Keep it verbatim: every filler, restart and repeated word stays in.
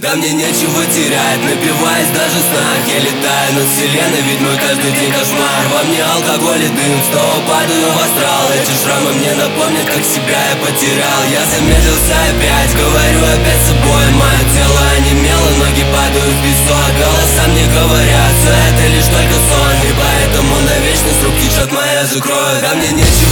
Да мне нечего терять, напиваясь даже в снах. Я летаю над вселенной, ведь мой каждый день кошмар. Во мне алкоголь и дым, снова падаю в астрал. Эти шрамы мне напомнят, как себя я потерял. Я замедлился опять, говорю опять с собой. Мое тело онемело, ноги падают в песок. Голоса мне говорят, все это лишь только сон. И поэтому на вечность руки чат моя закроют. Да мне нечего